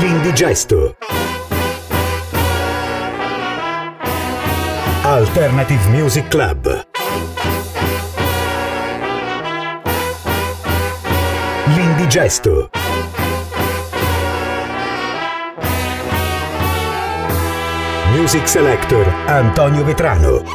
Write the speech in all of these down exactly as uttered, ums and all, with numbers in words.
L'Indigesto. Alternative Music Club. L'Indigesto. Music Selector Antonio Vetrano.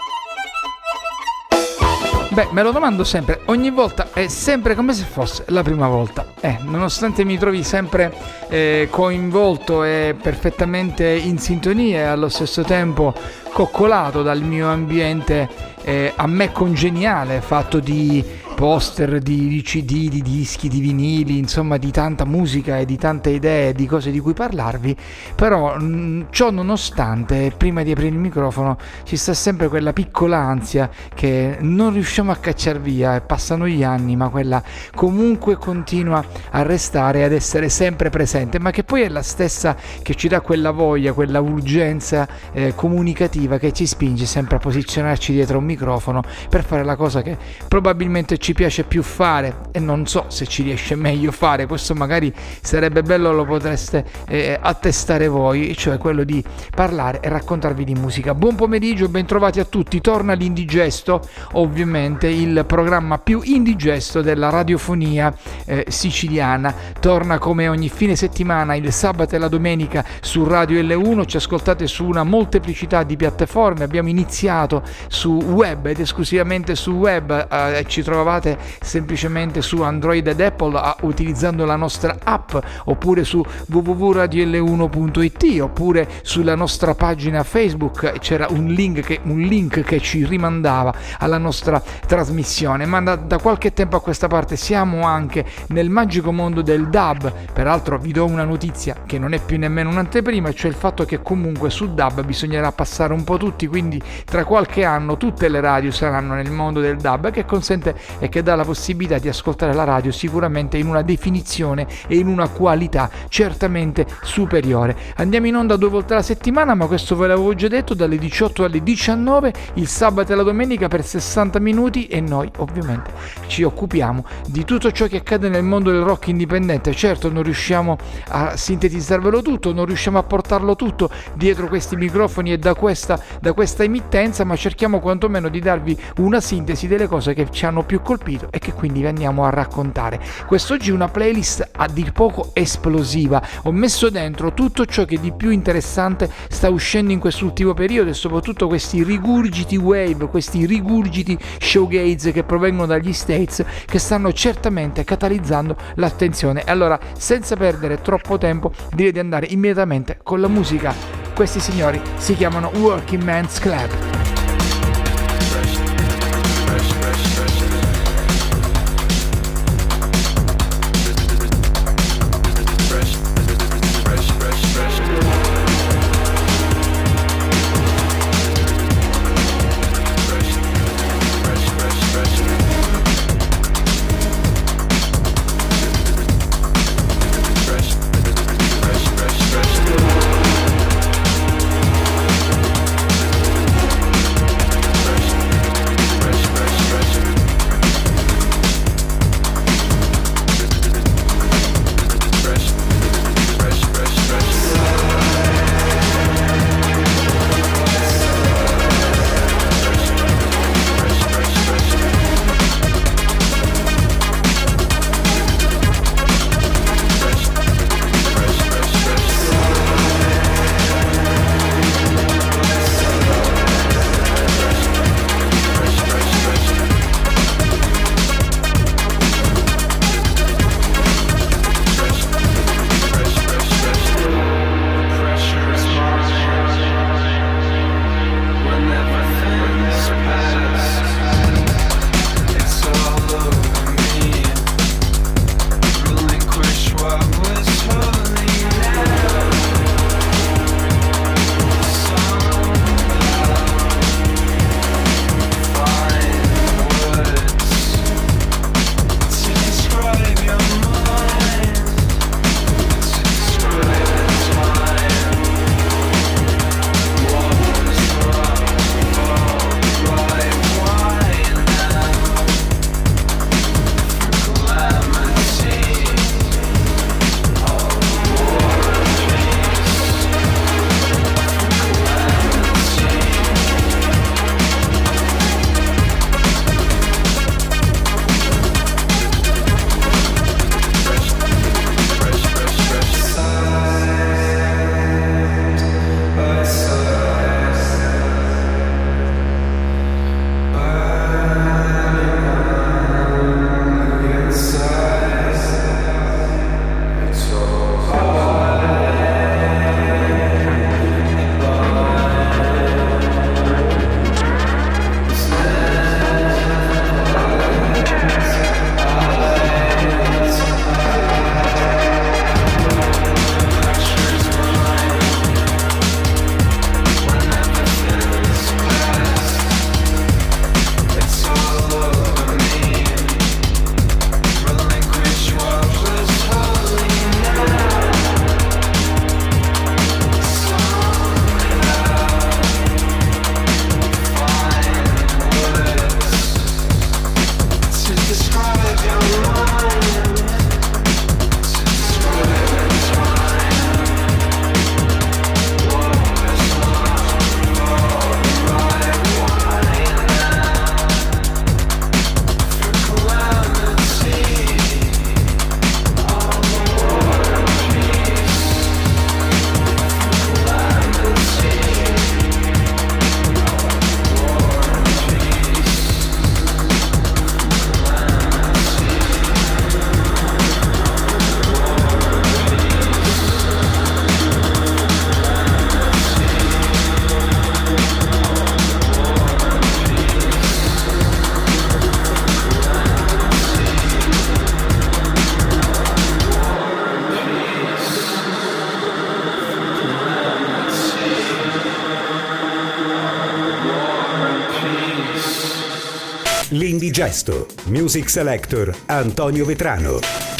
Beh, me lo domando sempre, ogni volta è sempre come se fosse la prima volta. Eh, nonostante mi trovi sempre eh, coinvolto e perfettamente in sintonia e allo stesso tempo coccolato dal mio ambiente eh, a me congeniale, fatto di poster, di, di C D, di dischi, di vinili, insomma di tanta musica e di tante idee, di cose di cui parlarvi, però mh, ciò nonostante, prima di aprire il microfono ci sta sempre quella piccola ansia che non riusciamo a cacciar via e passano gli anni, ma quella comunque continua a restare e ad essere sempre presente, ma che poi è la stessa che ci dà quella voglia, quella urgenza eh, comunicativa che ci spinge sempre a posizionarci dietro un microfono per fare la cosa che probabilmente ci piace più fare, e non so se ci riesce meglio fare, questo magari sarebbe bello, lo potreste eh, attestare voi, cioè quello di parlare e raccontarvi di musica. Buon pomeriggio, bentrovati a tutti, torna l'Indigesto, ovviamente il programma più indigesto della radiofonia eh, siciliana, torna come ogni fine settimana il sabato e la domenica su Radio L uno, ci ascoltate su una molteplicità di piattaforme, abbiamo iniziato su web ed esclusivamente su web, eh, ci trovavate semplicemente su Android ed Apple a, utilizzando la nostra app, oppure su w w w punto radio l uno punto i t, oppure sulla nostra pagina Facebook c'era un link che, un link che ci rimandava alla nostra trasmissione. Ma da, da qualche tempo a questa parte siamo anche nel magico mondo del dub. Peraltro vi do una notizia che non è più nemmeno un'anteprima, cioè il fatto che comunque su dub bisognerà passare un po' tutti, quindi tra qualche anno tutte le radio saranno nel mondo del dub, che consente e che dà la possibilità di ascoltare la radio sicuramente in una definizione e in una qualità certamente superiore. Andiamo in onda due volte alla settimana, ma questo ve l'avevo già detto, dalle diciotto alle diciannove, il sabato e la domenica per sessanta minuti, e noi ovviamente ci occupiamo di tutto ciò che accade nel mondo del rock indipendente. Certo, non riusciamo a sintetizzarvelo tutto, non riusciamo a portarlo tutto dietro questi microfoni e da questa, da questa emittenza, ma cerchiamo quantomeno di darvi una sintesi delle cose che ci hanno più colpito e che quindi vi andiamo a raccontare. Quest'oggi una playlist a dir poco esplosiva, ho messo dentro tutto ciò che di più interessante sta uscendo in quest'ultimo periodo e soprattutto questi rigurgiti wave, questi rigurgiti showgaze che provengono dagli States, che stanno certamente catalizzando l'attenzione. E allora, senza perdere troppo tempo, direi di andare immediatamente con la musica. Questi signori si chiamano Working Man's Club. L'indigesto. Music Selector Antonio Vetrano.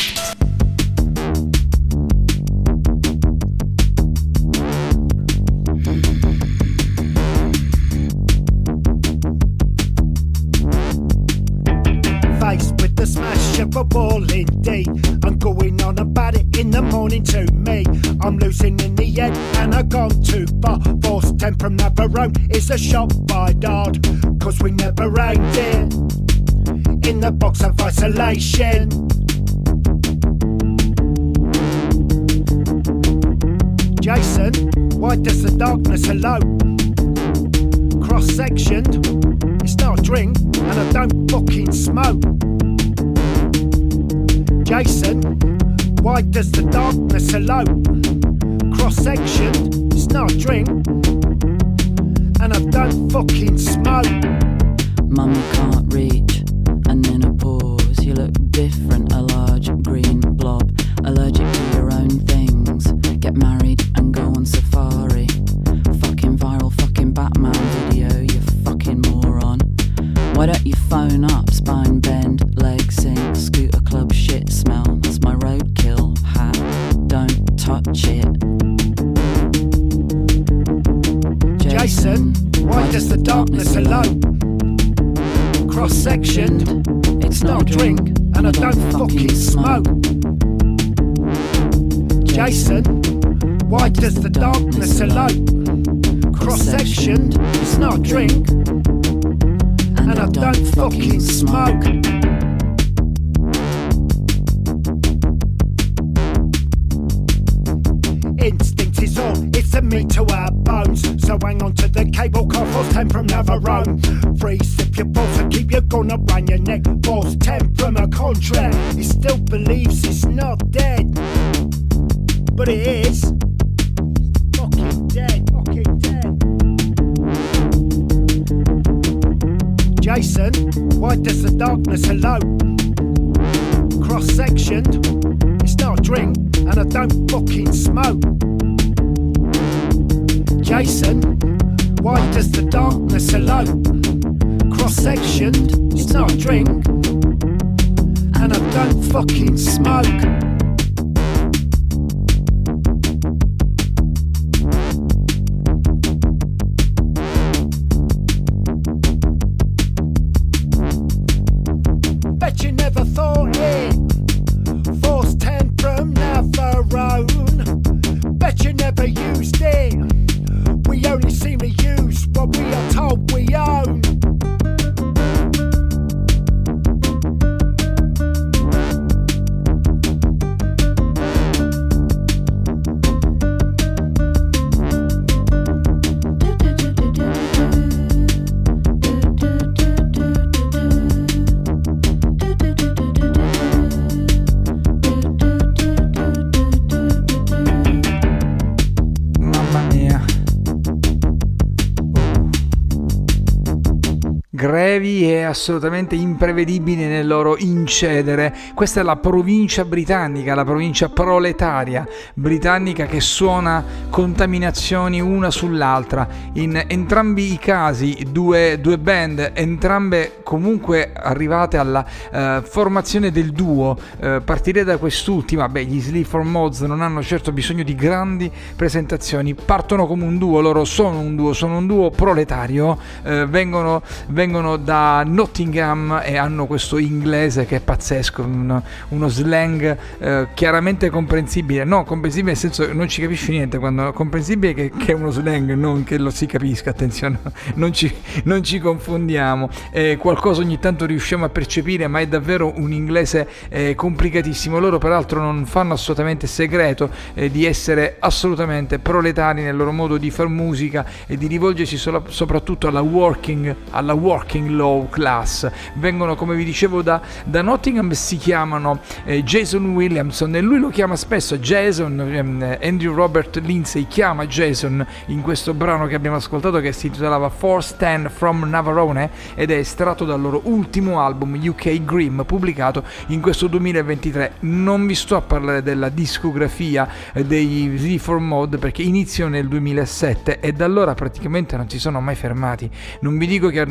Faced with the smash of a ball indeed, I'm going on about it in the morning to me. I'm losing in the head and I've gone too far. Force ten from Navarone is a shot by Dodd, cause we never aimed it in the box of isolation. Jason, why does the darkness elope? Cross-sectioned, it's not a drink and I don't fucking smoke. Jason, why does the darkness elope? Cross-sectioned, it's not a drink and I don't fucking smoke. Mummy can't reach, and in a pause you look different, a large green blob, allergic to your own things. Get married and go on safari. Fucking viral fucking Batman video, you fucking moron. Why don't you phone up, spine bend, leg sink, scooter club shit smell. That's my roadkill hat, don't touch it. Jason, why does the darkness elope? Cross-sectioned, it's not a drink and I don't fucking smoke. Jason, why does the darkness elope? Cross-sectioned, it's not a drink and I don't fucking smoke. Instinct is all, it's a meat to our bones. So hang on to the cable car, force ten from Navarone. Free sip your balls and keep your gun around your neck. Force ten from a contract, it still believes it's not dead, but it is. Fucking dead, fucking dead. Jason, why does the darkness elope? Cross-sectioned, it's not a drink and I don't fucking smoke. Jason, why does the darkness elope? Cross-sectioned, it's not a drink and I don't fucking smoke. Bet you never thought it. Force ten from Navarone. Bet you never used it. We only seem to use what we are told we own. Grevi e assolutamente imprevedibili nel loro incedere. Questa è la provincia britannica, la provincia proletaria britannica che suona contaminazioni una sull'altra. In entrambi i casi due, due band, entrambe comunque arrivate alla uh, formazione del duo. Uh, partirei da quest'ultima. Beh, gli Sleep for Mods non hanno certo bisogno di grandi presentazioni, partono come un duo, loro sono un duo, sono un duo proletario, uh, vengono, vengono da Nottingham e hanno questo inglese che è pazzesco, uno, uno slang eh, chiaramente comprensibile, no comprensibile nel senso che non ci capisci niente, quando comprensibile che, che è uno slang, non che lo si capisca, attenzione, non ci, non ci confondiamo, eh, qualcosa ogni tanto riusciamo a percepire, ma è davvero un inglese eh, complicatissimo. Loro peraltro non fanno assolutamente segreto eh, di essere assolutamente proletari nel loro modo di far musica e di rivolgersi solo, soprattutto alla working, alla working low class. Vengono, come vi dicevo, da, da Nottingham, si chiamano eh, Jason Williamson e lui lo chiama spesso Jason, ehm, Andrew Robert Lindsay chiama Jason in questo brano che abbiamo ascoltato che si intitolava Force ten from Navarone ed è estratto dal loro ultimo album U K Grim pubblicato in questo duemilaventitré. Non vi sto a parlare della discografia eh, dei Z four Mod perché iniziano nel duemilasette e da allora praticamente non si sono mai fermati. Non vi dico che hanno fatto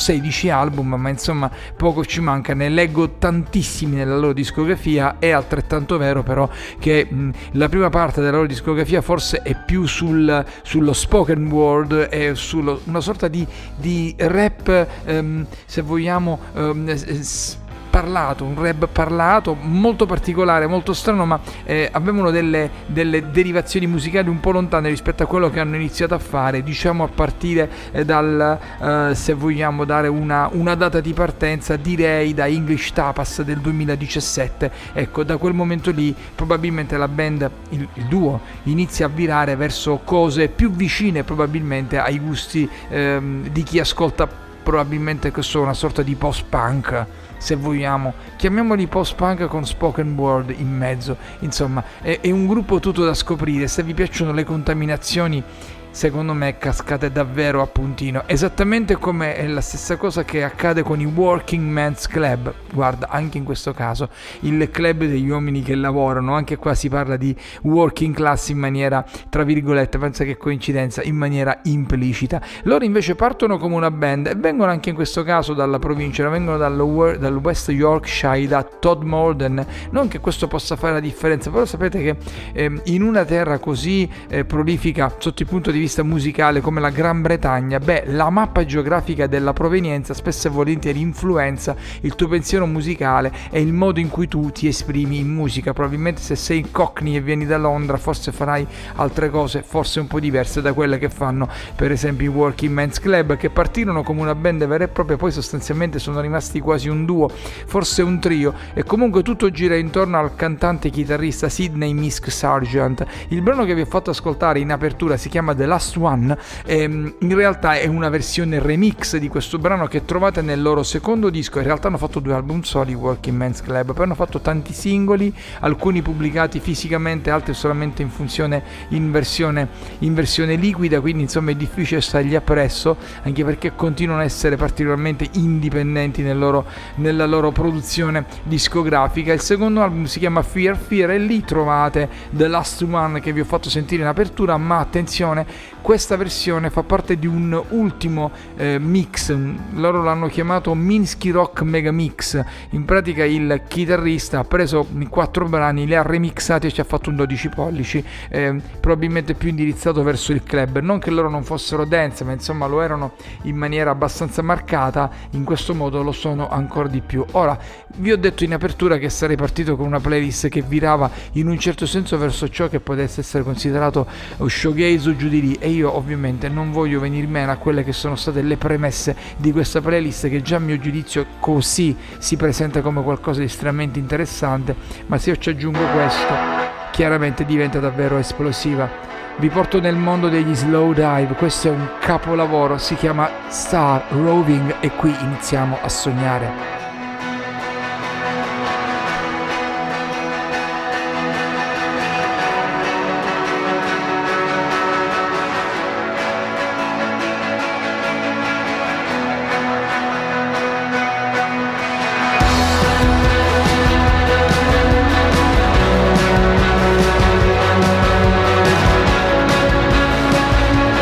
sedici album, ma insomma poco ci manca, ne leggo tantissimi nella loro discografia. È altrettanto vero però che mh, la prima parte della loro discografia forse è più sul, sullo spoken word e su una sorta di, di rap, ehm, se vogliamo, ehm, s- parlato, un rap parlato molto particolare, molto strano, ma eh, avevano delle, delle derivazioni musicali un po' lontane rispetto a quello che hanno iniziato a fare, diciamo a partire eh, dal, eh, se vogliamo dare una, una data di partenza, direi da English Tapas del duemiladiciassette. Ecco, da quel momento lì probabilmente la band, il, il duo, inizia a virare verso cose più vicine probabilmente ai gusti ehm, di chi ascolta probabilmente questo, una sorta di post-punk, se vogliamo, chiamiamoli post-punk con spoken word in mezzo. Insomma, è, è un gruppo tutto da scoprire. Se vi piacciono le contaminazioni, secondo me cascate davvero a puntino, esattamente come è la stessa cosa che accade con i Working Men's Club. Guarda, anche in questo caso il club degli uomini che lavorano, anche qua si parla di working class in maniera, tra virgolette, pensa che coincidenza, in maniera implicita. Loro invece partono come una band e vengono anche in questo caso dalla provincia, vengono dal, dal West Yorkshire, da Todmorden. Non che questo possa fare la differenza, però sapete che eh, in una terra così eh, prolifica sotto il punto di vista musicale come la Gran Bretagna, beh, la mappa geografica della provenienza spesso e volentieri influenza il tuo pensiero musicale e il modo in cui tu ti esprimi in musica. Probabilmente se sei cockney e vieni da Londra forse farai altre cose forse un po' diverse da quelle che fanno per esempio i Working Men's Club, che partirono come una band vera e propria, poi sostanzialmente sono rimasti quasi un duo, forse un trio, e comunque tutto gira intorno al cantante e chitarrista Sydney Misk Sargent. Il brano che vi ho fatto ascoltare in apertura si chiama The Last One, ehm, in realtà è una versione remix di questo brano che trovate nel loro secondo disco. In realtà hanno fatto due album soli, Working Men's Club, poi hanno fatto tanti singoli, alcuni pubblicati fisicamente, altri solamente in funzione in versione, in versione liquida, quindi insomma è difficile stargli appresso, anche perché continuano a essere particolarmente indipendenti nel loro, nella loro produzione discografica. Il secondo album si chiama Fear Fear e lì trovate The Last One che vi ho fatto sentire in apertura, ma attenzione, questa versione fa parte di un ultimo eh, mix, loro l'hanno chiamato Minsky Rock Mega Mix. In pratica il chitarrista ha preso i quattro brani, li ha remixati e ci ha fatto un dodici pollici, eh, probabilmente più indirizzato verso il club. Non che loro non fossero dance, ma insomma lo erano in maniera abbastanza marcata, in questo modo lo sono ancora di più. Ora, vi ho detto in apertura che sarei partito con una playlist che virava in un certo senso verso ciò che potesse essere considerato showgaze o giù di lì, e io ovviamente non voglio venir meno a quelle che sono state le premesse di questa playlist, che già a mio giudizio così si presenta come qualcosa di estremamente interessante, ma se io ci aggiungo questo chiaramente diventa davvero esplosiva. Vi porto nel mondo degli slow dive, questo è un capolavoro, si chiama Star Roving e qui iniziamo a sognare.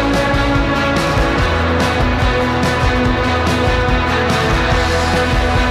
We'll be right back.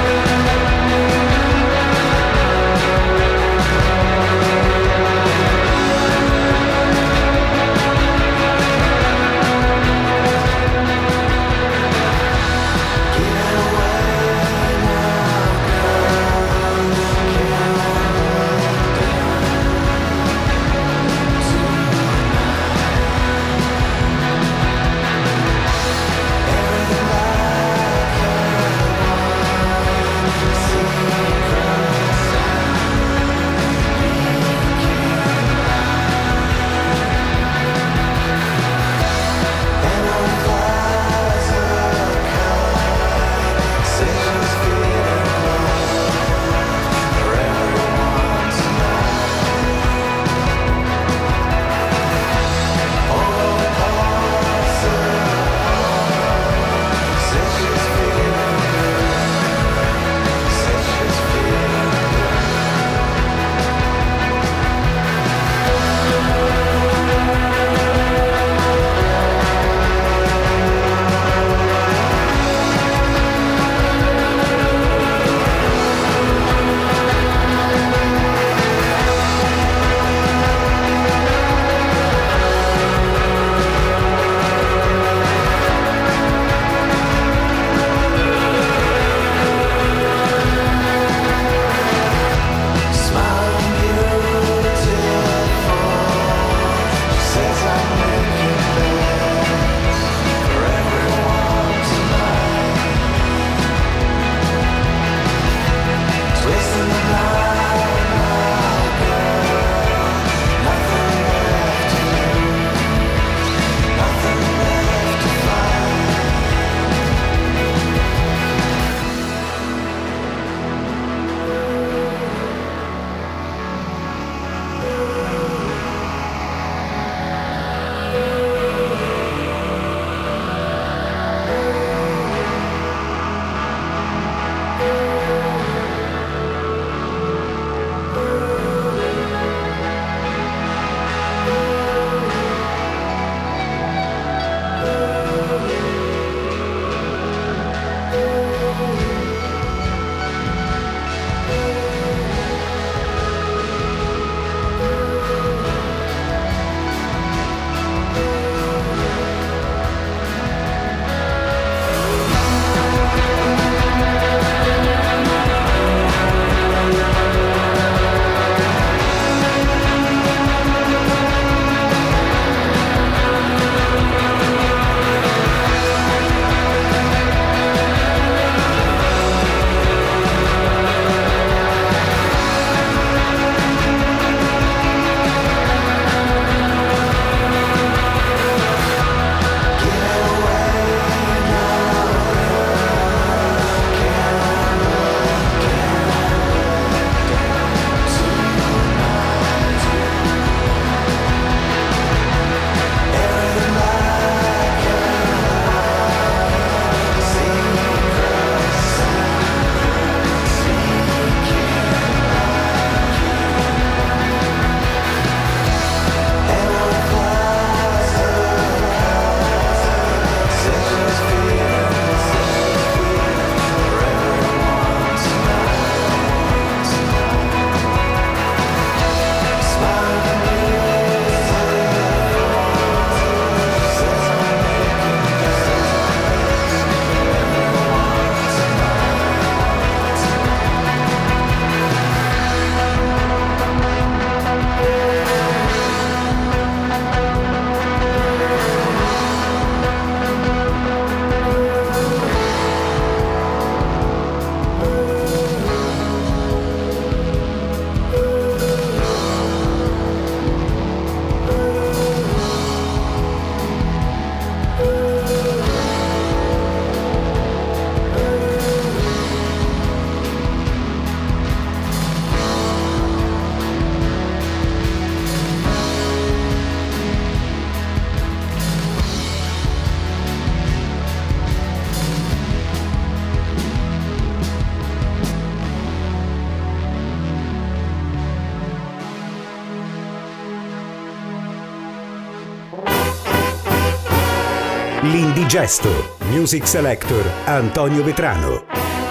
L'Indigesto. Music Selector Antonio Vetrano.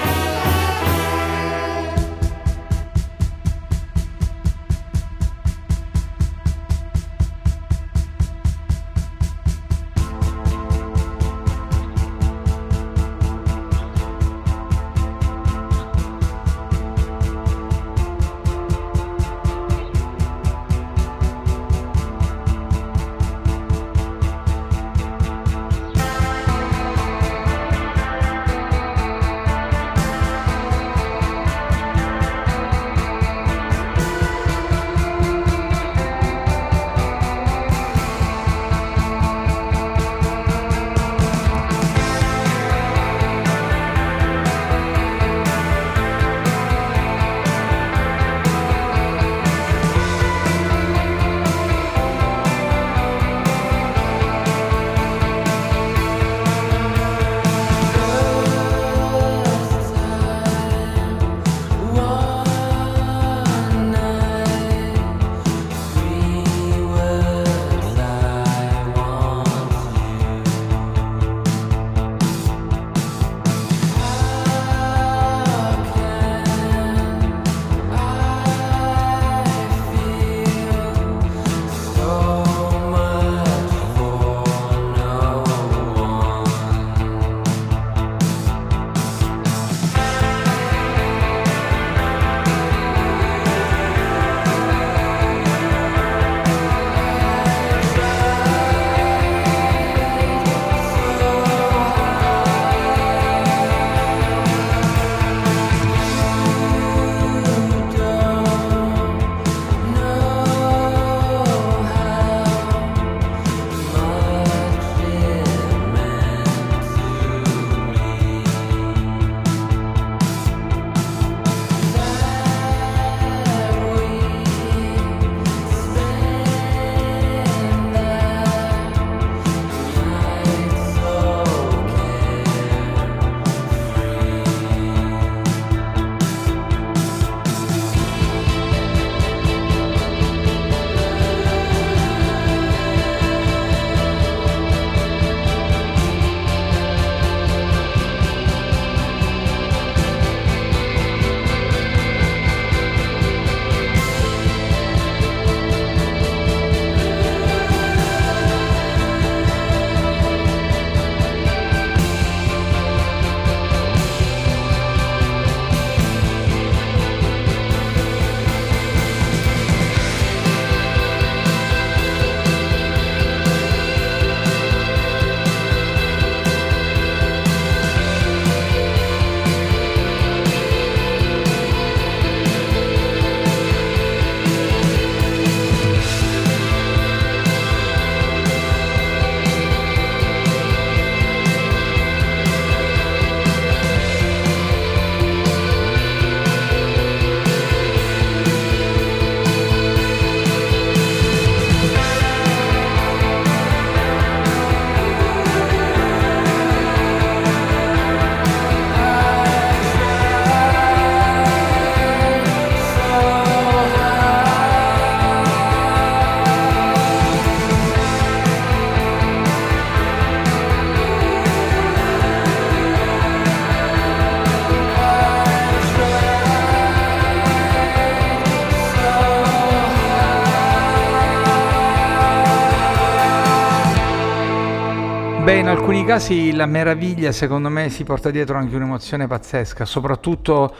Beh, in alcuni casi la meraviglia secondo me si porta dietro anche un'emozione pazzesca, soprattutto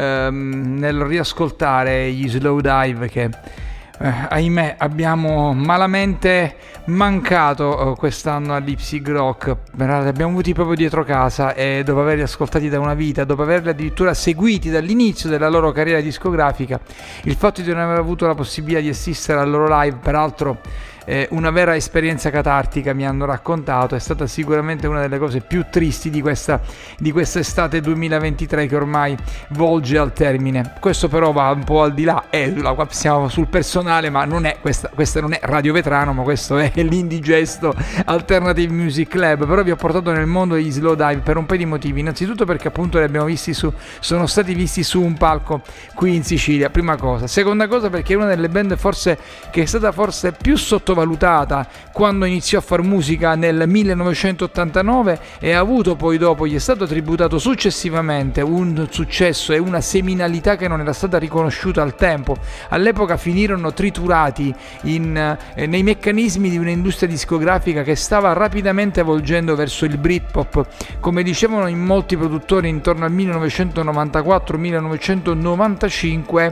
ehm, nel riascoltare gli slow dive che eh, ahimè abbiamo malamente mancato eh, quest'anno all'Ipsig Rock. Li abbiamo avuti proprio dietro casa e dopo averli ascoltati da una vita, dopo averli addirittura seguiti dall'inizio della loro carriera discografica, il fatto di non aver avuto la possibilità di assistere al loro live, peraltro Eh, una vera esperienza catartica, mi hanno raccontato, è stata sicuramente una delle cose più tristi di questa di quest'estate duemilaventitré che ormai volge al termine. Questo però va un po' al di là, eh, siamo sul personale personale, ma non è questa, questa non è Radio Vetrano, ma questo è l'Indigesto Alternative Music Club. Però vi ho portato nel mondo degli slow dive per un paio di motivi. Innanzitutto perché appunto li abbiamo visti su, sono stati visti su un palco qui in Sicilia, prima cosa. Seconda cosa perché è una delle band forse che è stata forse più sottovalutata quando iniziò a far musica nel millenovecentottantanove e ha avuto poi dopo, gli è stato tributato successivamente un successo e una seminalità che non era stata riconosciuta al tempo. All'epoca finirono triturati in, eh, nei meccanismi di un'industria discografica che stava rapidamente volgendo verso il Britpop, come dicevano in molti produttori intorno al millenovecentonovantaquattro millenovecentonovantacinque.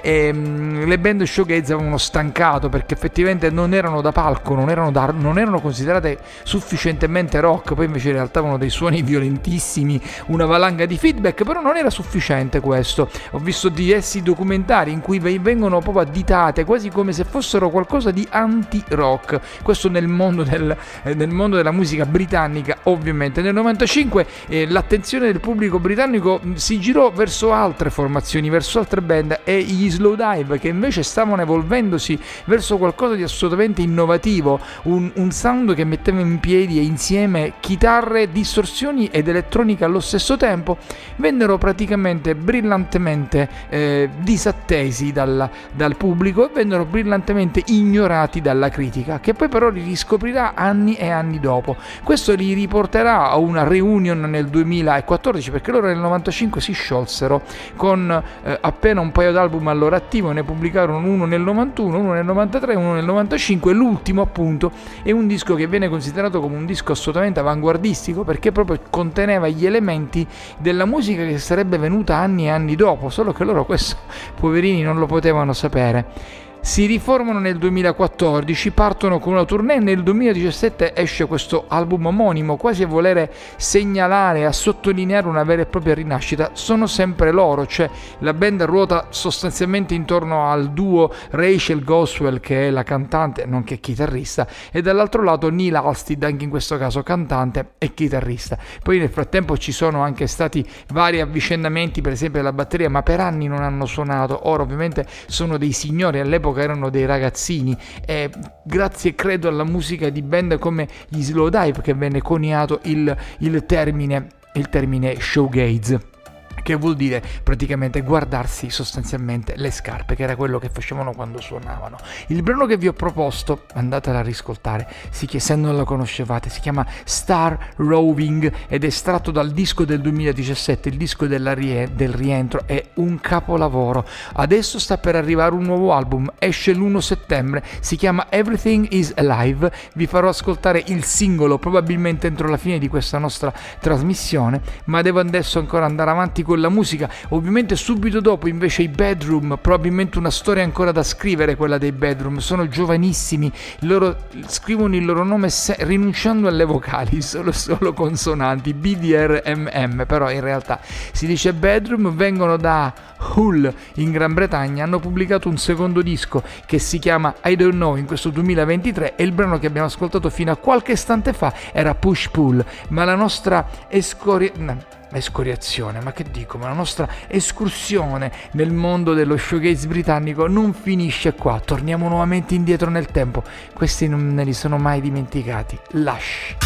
ehm, le band showgaze avevano stancato perché effettivamente non erano da palco, non erano, da, non erano considerate sufficientemente rock. Poi invece in realtà avevano dei suoni violentissimi, una valanga di feedback, però non era sufficiente questo. Ho visto diversi documentari in cui vengono proprio additate quasi come se fossero qualcosa di anti-rock, questo nel mondo, del, eh, nel mondo della musica britannica. Ovviamente nel novantacinque eh, l'attenzione del pubblico britannico mh, si girò verso altre formazioni, verso altre band, e gli slow dive che invece stavano evolvendosi verso qualcosa di assolutamente innovativo, un, un sound che metteva in piedi e insieme chitarre, distorsioni ed elettronica allo stesso tempo, vennero praticamente brillantemente eh, disattesi dal, dal pubblico e vennero brillantemente ignorati dalla critica, che poi però li riscoprirà anni e anni dopo. Questo li riporterà a una reunion nel duemilaquattordici, perché loro nel novantacinque si sciolsero con eh, appena un paio d'album al loro attivo. Ne pubblicarono uno nel novantuno, uno nel novantatré, uno nel novantacinque. L'ultimo appunto è un disco che viene considerato come un disco assolutamente avanguardistico, perché proprio conteneva gli elementi della musica che sarebbe venuta anni e anni dopo, solo che loro questo, poverini, non lo potevano sapere. Si riformano nel duemilaquattordici, partono con una tournée, nel duemiladiciassette esce questo album omonimo, quasi a volere segnalare, a sottolineare una vera e propria rinascita. Sono sempre loro, cioè la band ruota sostanzialmente intorno al duo Rachel Goswell, che è la cantante nonché chitarrista, e dall'altro lato Neil Halstead, anche in questo caso cantante e chitarrista. Poi nel frattempo ci sono anche stati vari avvicendamenti, per esempio la batteria, ma per anni non hanno suonato. Ora ovviamente sono dei signori, all'epoca erano dei ragazzini, e grazie credo alla musica di band come gli slow dive che venne coniato il, il termine il termine showgaze, che vuol dire praticamente guardarsi sostanzialmente le scarpe, che era quello che facevano quando suonavano. Il brano che vi ho proposto, andatela a riscoltare, si, se non la conoscevate, si chiama Star Roving ed è estratto dal disco del duemiladiciassette, il disco della rie- del rientro. È un capolavoro. Adesso sta per arrivare un nuovo album, esce l'primo settembre, si chiama Everything is Alive. Vi farò ascoltare il singolo probabilmente entro la fine di questa nostra trasmissione, ma devo adesso ancora andare avanti con la musica. Ovviamente subito dopo invece i Bedroom, probabilmente una storia ancora da scrivere quella dei Bedroom. Sono giovanissimi, loro scrivono il loro nome se- rinunciando alle vocali, solo, solo consonanti, B D R M M, però in realtà si dice Bedroom. Vengono da Hull in Gran Bretagna, hanno pubblicato un secondo disco che si chiama I Don't Know in questo duemilaventitré, e il brano che abbiamo ascoltato fino a qualche istante fa era Push Pull. Ma la nostra escoria... No. escoriazione, ma che dico, ma la nostra escursione nel mondo dello showgaze britannico non finisce qua. Torniamo nuovamente indietro nel tempo, questi non me li sono mai dimenticati. Lush.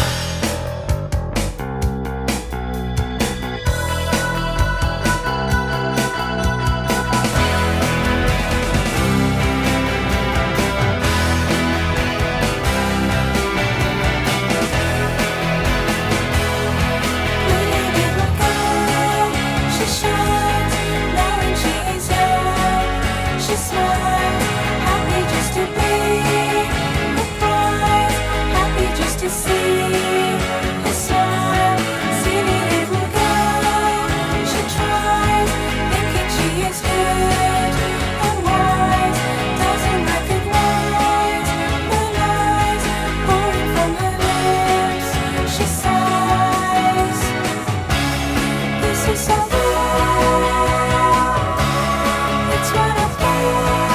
It's one of you.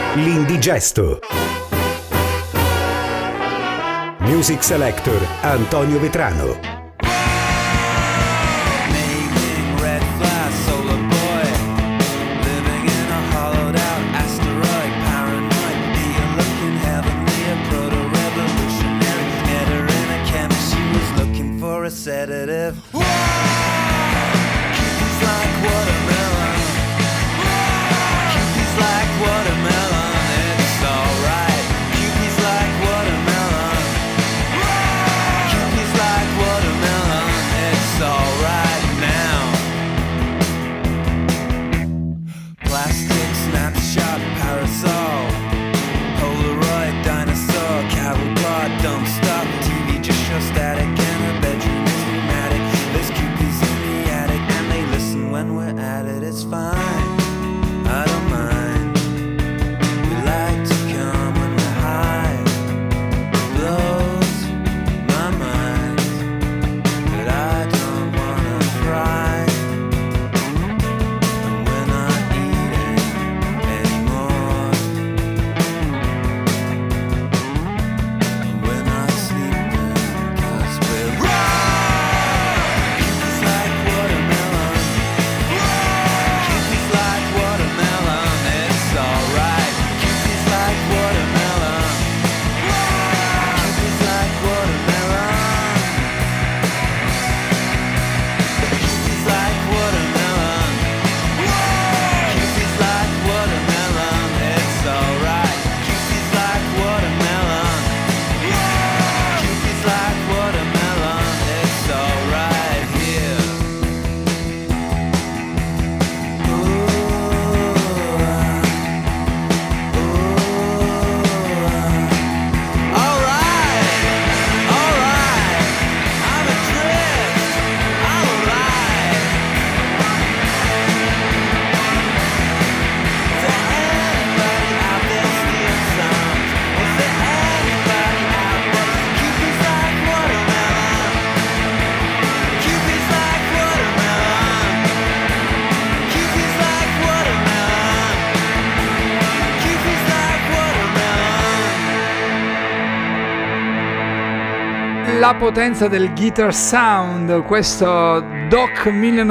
L'Indigesto. Music Selector Antonio Vetrano. Sedative. Cupid's like watermelon. Cupid's like watermelon. It's alright. Cupid's like watermelon. Cupid's like watermelon. It's alright now. Plastic snapshot parasol. Polaroid dinosaur. Cattle plot don't stop. T V just shows static. When we're at it, it's fine. I don't mind. We like to come when we're high. It blows my mind, but I don't wanna cry. And we're not eating anymore. And we're not sleeping 'cause we're wrong. It's like watermelon. La potenza del guitar sound, questo Doc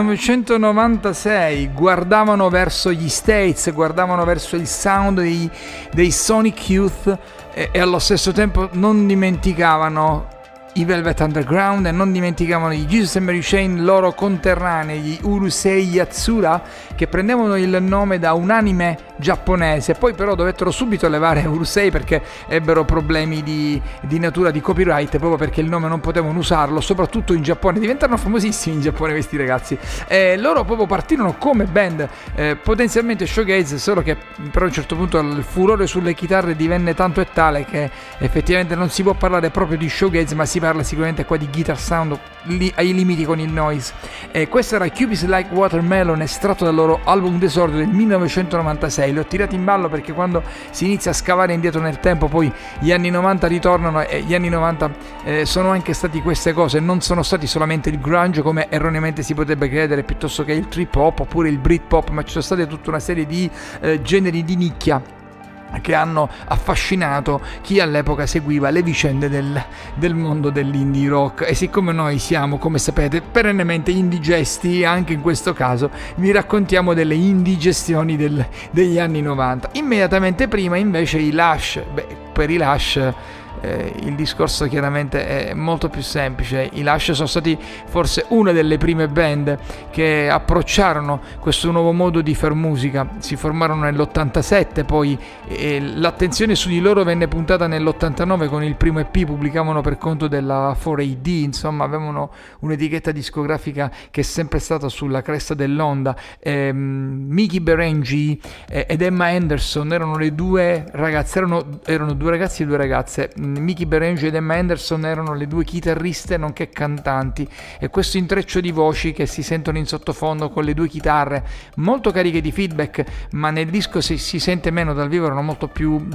millenovecentonovantasei, guardavano verso gli States, guardavano verso il sound dei, dei Sonic Youth e, e allo stesso tempo non dimenticavano i Velvet Underground e non dimenticavano i Jesus and Mary Chain, loro conterranei, gli Urusei Yatsura, che prendevano il nome da un anime giapponese. Poi però dovettero subito levare Urusei perché ebbero problemi di, di natura di copyright, proprio perché il nome non potevano usarlo, soprattutto in Giappone. Diventarono famosissimi in Giappone questi ragazzi, e loro proprio partirono come band eh, potenzialmente shoegaze, solo che però a un certo punto il furore sulle chitarre divenne tanto e tale che effettivamente non si può parlare proprio di shoegaze, ma si parla sicuramente qua di guitar sound li, ai limiti con il noise. E questo era Cupid's Like Watermelon, estratto dal loro album d'esordio del millenovecentonovantasei. Li ho tirati in ballo perché quando si inizia a scavare indietro nel tempo poi gli anni novanta ritornano, e gli anni novanta eh, sono anche stati queste cose, non sono stati solamente il grunge come erroneamente si potrebbe credere, piuttosto che il trip hop oppure il Britpop, ma ci sono state tutta una serie di eh, generi di nicchia che hanno affascinato chi all'epoca seguiva le vicende del, del mondo dell'indie rock. E siccome noi siamo, come sapete, perennemente indigesti, anche in questo caso vi raccontiamo delle indigestioni del, degli anni novanta. Immediatamente prima invece i Lush. Beh, per i Lush Eh, il discorso chiaramente è molto più semplice. I Lush sono stati forse una delle prime band che approcciarono questo nuovo modo di far musica. Si formarono nell'ottantasette, poi eh, l'attenzione su di loro venne puntata nell'ottantanove con il primo E P, pubblicavano per conto della quattro A D, insomma avevano un'etichetta discografica che è sempre stata sulla cresta dell'onda. eh, Mickey Berengi eh, ed Emma Anderson erano le due ragazze, erano, erano due ragazzi e due ragazze. Mickey Berengi ed Emma Anderson erano le due chitarriste nonché cantanti, e questo intreccio di voci che si sentono in sottofondo con le due chitarre molto cariche di feedback, ma nel disco si, si sente meno, dal vivo erano molto più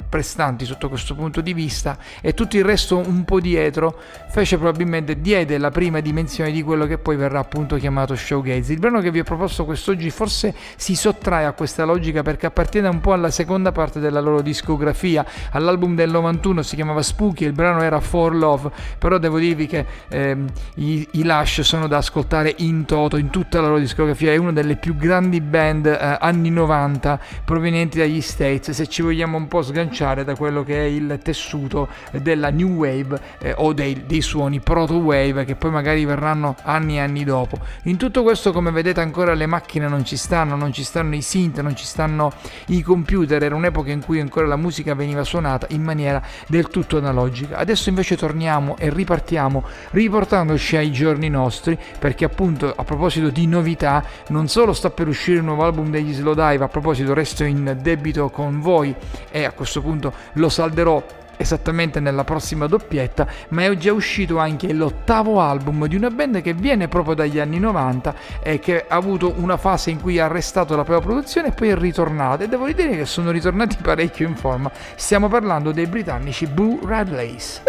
prestanti sotto questo punto di vista, e tutto il resto un po' dietro fece probabilmente, diede la prima dimensione di quello che poi verrà appunto chiamato shoegaze. Il brano che vi ho proposto quest'oggi forse si sottrae a questa logica perché appartiene un po' alla seconda parte della loro discografia. All'album del novantuno si chiamava Spooky, il brano era For Love, però devo dirvi che ehm, i, i Lush sono da ascoltare in toto, in tutta la loro discografia. È una delle più grandi band eh, anni novanta provenienti dagli States, se ci vogliamo un po' sganciare da quello che è il tessuto della New Wave eh, o dei, dei suoni Proto Wave che poi magari verranno anni e anni dopo. In tutto questo, come vedete, ancora le macchine non ci stanno, non ci stanno i synth, non ci stanno i computer. Era un'epoca in cui ancora la musica veniva suonata in maniera del tutto analogica. Adesso invece torniamo e ripartiamo riportandoci ai giorni nostri, perché appunto, a proposito di novità, non solo sta per uscire il nuovo album degli Slowdive, a proposito resto in debito con voi e a questo punto lo salderò esattamente nella prossima doppietta, ma è già uscito anche l'ottavo album di una band che viene proprio dagli anni novanta e che ha avuto una fase in cui ha arrestato la propria produzione e poi è ritornata, e devo dire che sono ritornati parecchio in forma. Stiamo parlando dei britannici Boo Radleys.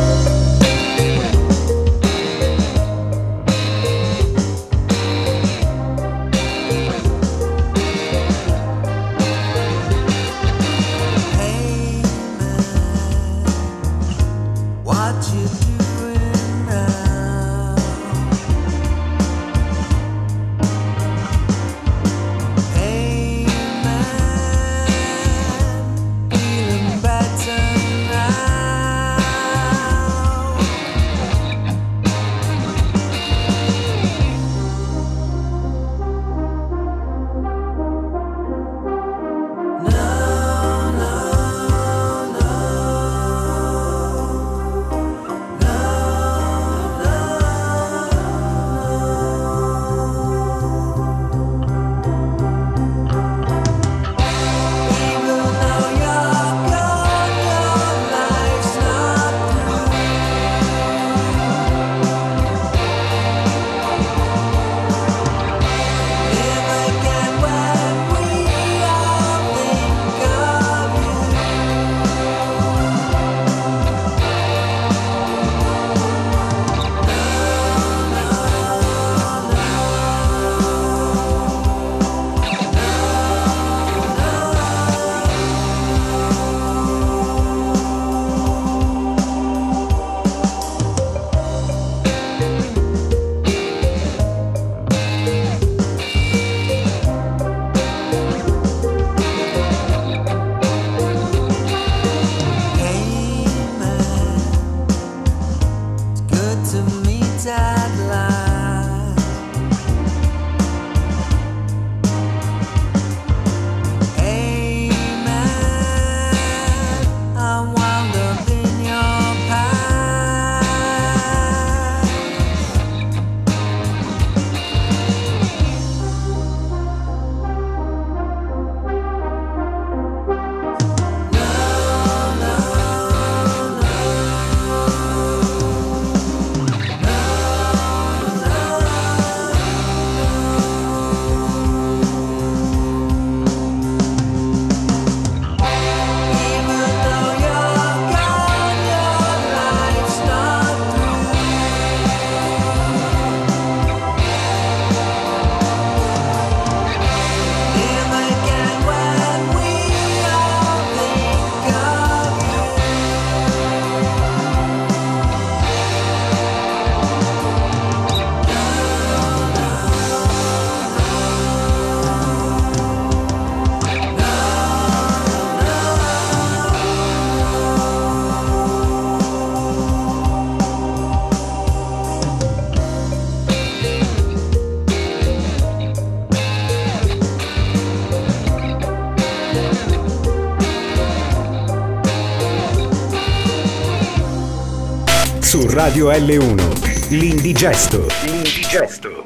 Su Radio L uno, l'Indigesto. L'Indigesto.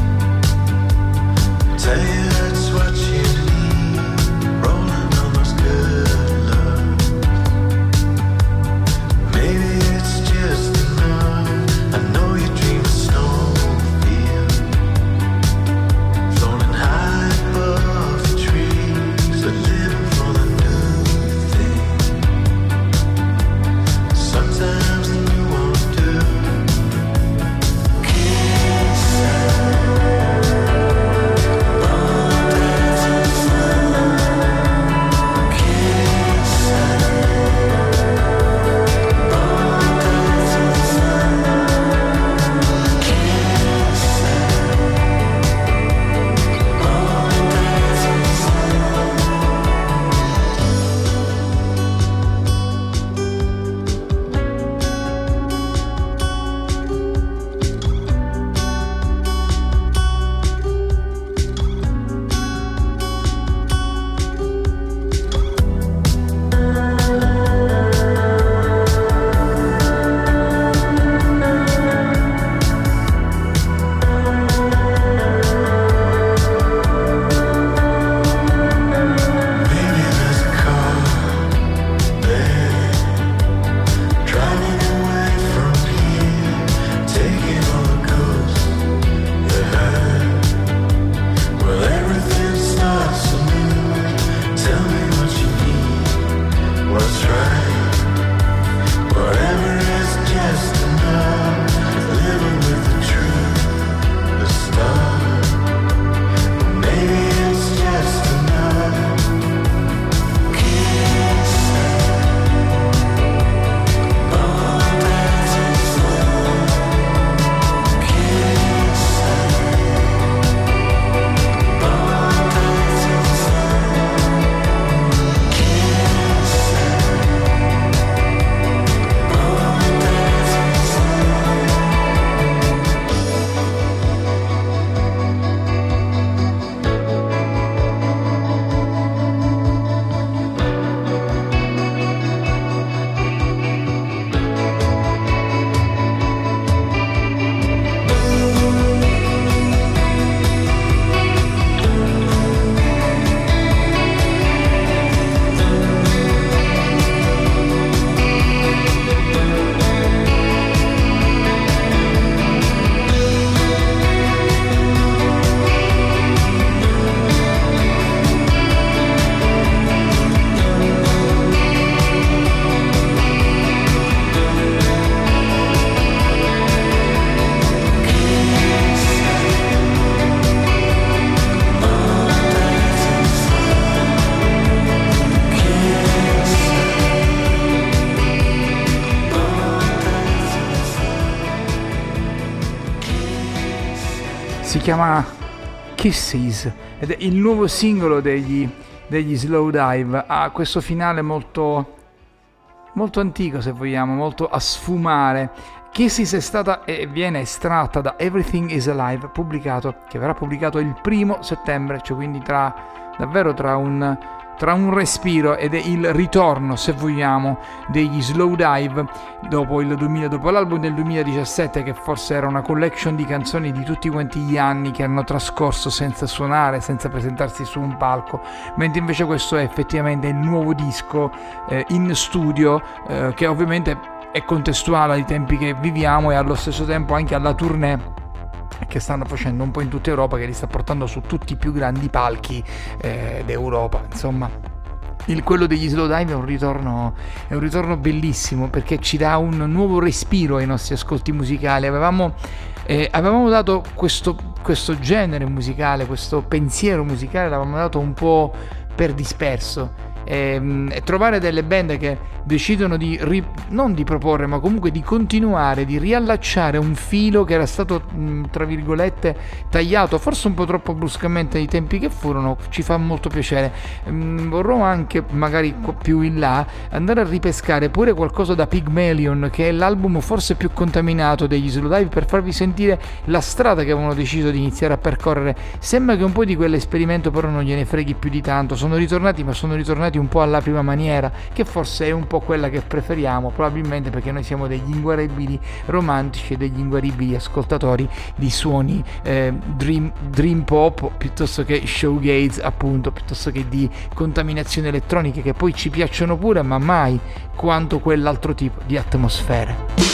Tell you it's what you need, rolling on those good chiama Kisses ed è il nuovo singolo degli, degli Slowdive. Ha questo finale molto, molto antico, se vogliamo, molto a sfumare. Kisses è stata e viene estratta da Everything is Alive, pubblicato, che verrà pubblicato il primo settembre, cioè quindi tra davvero tra un, tra un respiro, ed è il ritorno, se vogliamo, degli Slowdive dopo il duemila, dopo l'album del duemiladiciassette, che forse era una collection di canzoni di tutti quanti gli anni che hanno trascorso senza suonare, senza presentarsi su un palco, mentre invece questo è effettivamente il nuovo disco eh, in studio, eh, che ovviamente è contestuale ai tempi che viviamo e allo stesso tempo anche alla tournée che stanno facendo un po' in tutta Europa, che li sta portando su tutti i più grandi palchi eh, d'Europa. Insomma, il, quello degli Slowdive è un ritorno è un ritorno bellissimo, perché ci dà un nuovo respiro ai nostri ascolti musicali. Avevamo eh, avevamo dato questo, questo genere musicale, questo pensiero musicale, l'avevamo dato un po' per disperso. E, e trovare delle band che decidono di ri, non di proporre, ma comunque di continuare, di riallacciare un filo che era stato mh, tra virgolette tagliato forse un po' troppo bruscamente nei tempi che furono, ci fa molto piacere. Mh, vorrò anche magari più in là andare a ripescare pure qualcosa da Pygmalion, che è l'album forse più contaminato degli Slowdive, per farvi sentire la strada che avevano deciso di iniziare a percorrere. Sembra che un po' di quell'esperimento però non gliene freghi più di tanto, sono ritornati, ma sono ritornati un po' alla prima maniera, che forse è un po' quella che preferiamo, probabilmente perché noi siamo degli inguaribili romantici e degli inguaribili ascoltatori di suoni eh, dream, dream pop piuttosto che showgaze, appunto, piuttosto che di contaminazioni elettroniche, che poi ci piacciono pure, ma mai quanto quell'altro tipo di atmosfere.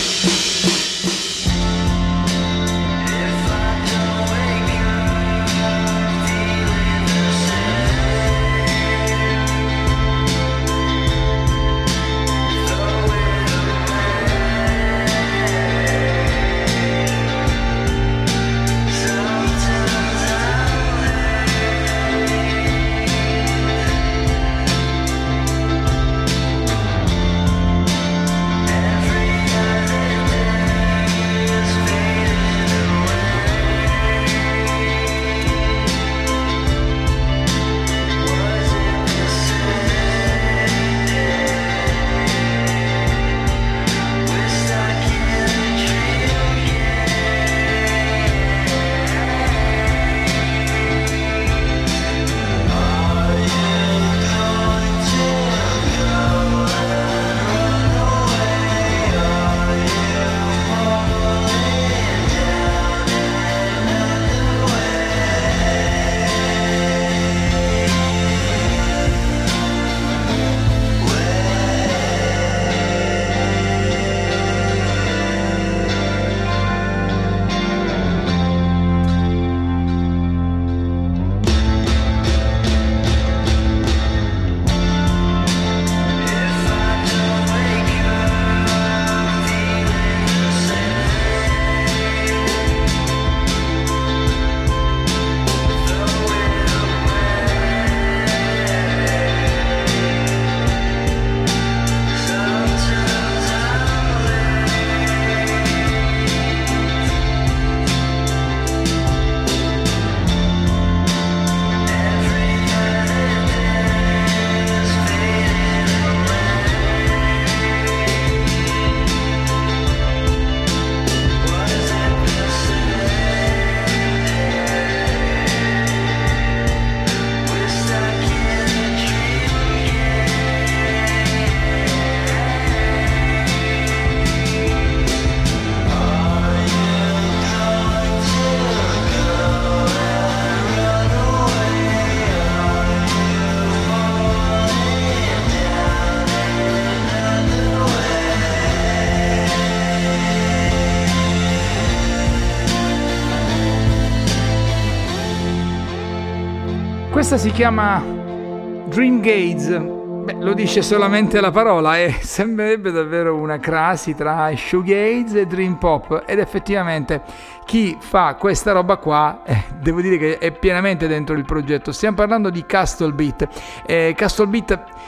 Questa si chiama Dream Gaze. Beh, lo dice solamente la parola e sembrerebbe davvero una crasi tra shoegaze e dream pop, ed effettivamente chi fa questa roba qua eh, devo dire che è pienamente dentro il progetto. Stiamo parlando di Castle Beat. eh, Castle Beat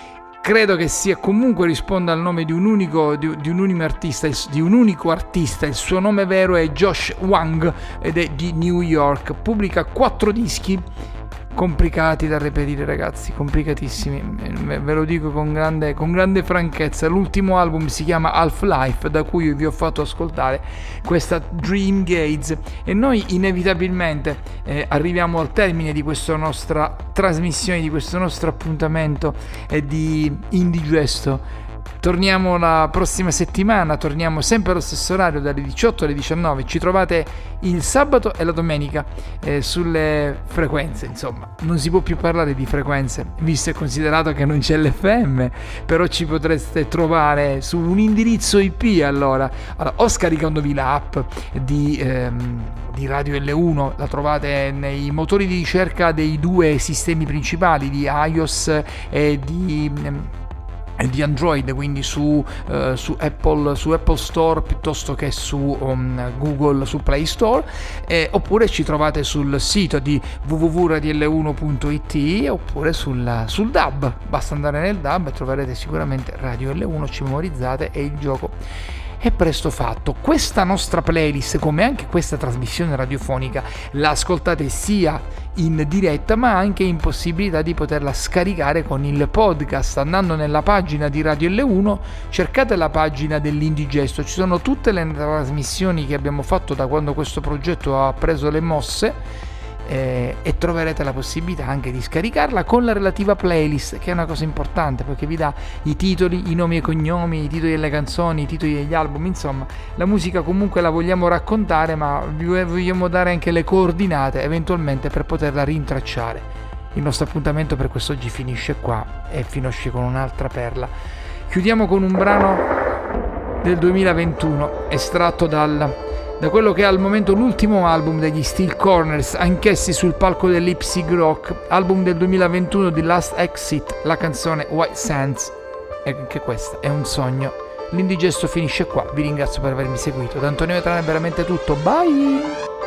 credo che sia comunque risponda al nome di un unico di, di un unico artista, di un unico artista. Il suo nome vero è Josh Wang ed è di New York. Pubblica quattro dischi complicati da reperire, ragazzi, complicatissimi, ve lo dico con grande, con grande franchezza. L'ultimo album si chiama Half-Life, da cui vi ho fatto ascoltare questa Dream Gates, e noi inevitabilmente eh, arriviamo al termine di questa nostra trasmissione, di questo nostro appuntamento eh, di Indigesto. Torniamo la prossima settimana, torniamo sempre allo stesso orario, dalle diciotto alle diciannove. Ci trovate il sabato e la domenica eh, sulle frequenze. Insomma, non si può più parlare di frequenze, visto e considerato che non c'è l'F M, però ci potreste trovare su un indirizzo I P. Allora, allora o scaricandovi l'app di, ehm, di Radio L uno, la trovate nei motori di ricerca dei due sistemi principali, di iOS e di... Ehm, di Android, quindi su, uh, su, Apple, su Apple Store piuttosto che su um, Google, su Play Store, eh, oppure ci trovate sul sito di w w w punto radio l uno punto i t, oppure sul, sul D A B. Basta andare nel D A B e troverete sicuramente Radio L uno, ci memorizzate e il gioco è presto fatto. Questa nostra playlist, come anche questa trasmissione radiofonica, la ascoltate sia in diretta ma anche in possibilità di poterla scaricare con il podcast. Andando nella pagina di Radio L uno, cercate la pagina dell'Indigesto, ci sono tutte le trasmissioni che abbiamo fatto da quando questo progetto ha preso le mosse, Eh, e troverete la possibilità anche di scaricarla con la relativa playlist, che è una cosa importante perché vi dà i titoli, i nomi e cognomi, i titoli delle canzoni, i titoli degli album. Insomma, la musica comunque la vogliamo raccontare, ma vi vogliamo dare anche le coordinate eventualmente per poterla rintracciare. Il nostro appuntamento per quest'oggi finisce qua e finisce con un'altra perla. Chiudiamo con un brano del duemilaventuno estratto dal da quello che è al momento l'ultimo album degli Steel Corners, anch'essi sul palco dell'Ipsig Rock, album del duemilaventuno di Last Exit, la canzone White Sands. E anche questo è un sogno. L'Indigesto finisce qua, vi ringrazio per avermi seguito. Da Antonio Vetrano è veramente tutto, bye!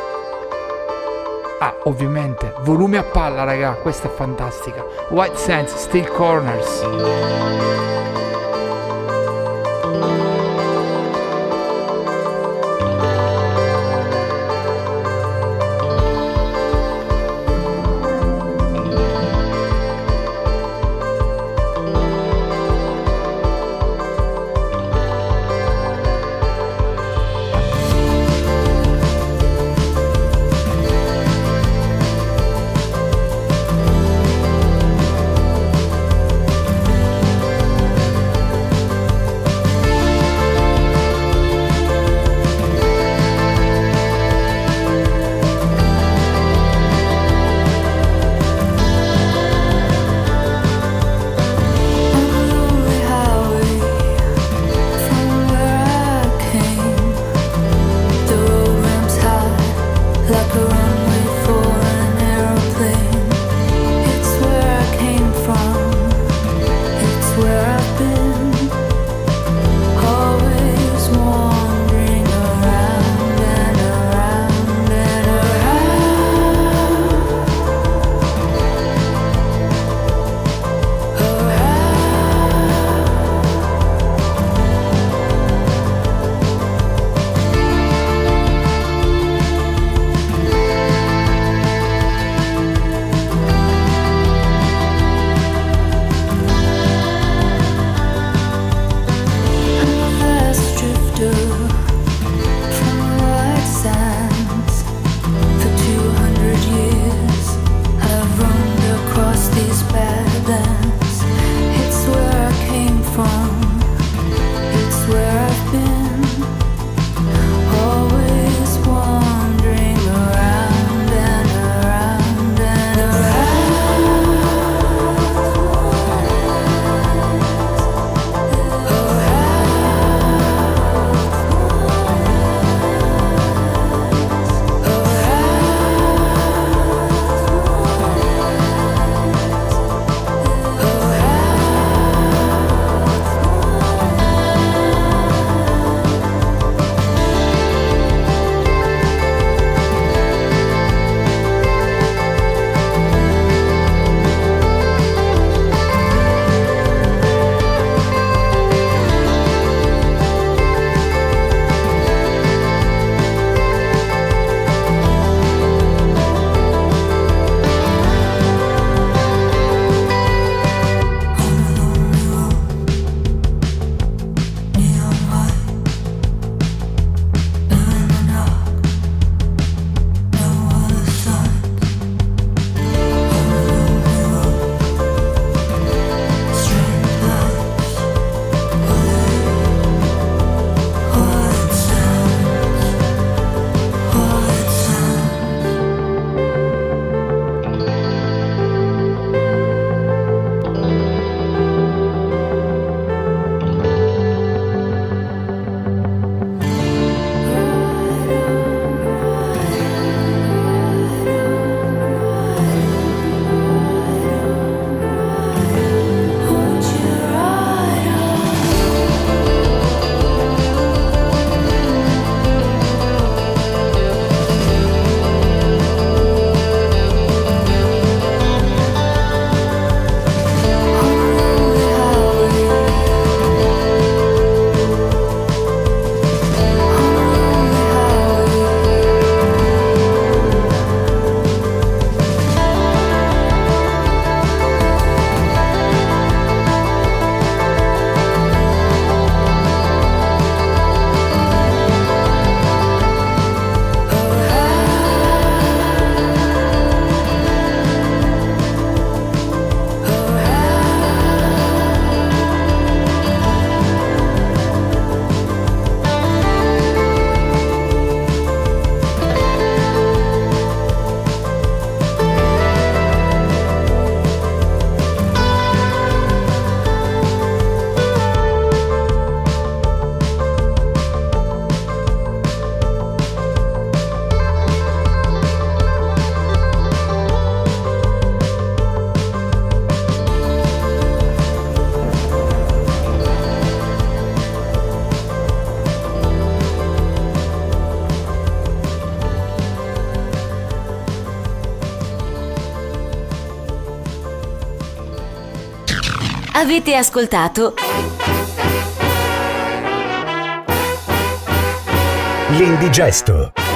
Ah, ovviamente, volume a palla, raga, questa è fantastica. White Sands, Steel Corners. Avete ascoltato L'Indigesto.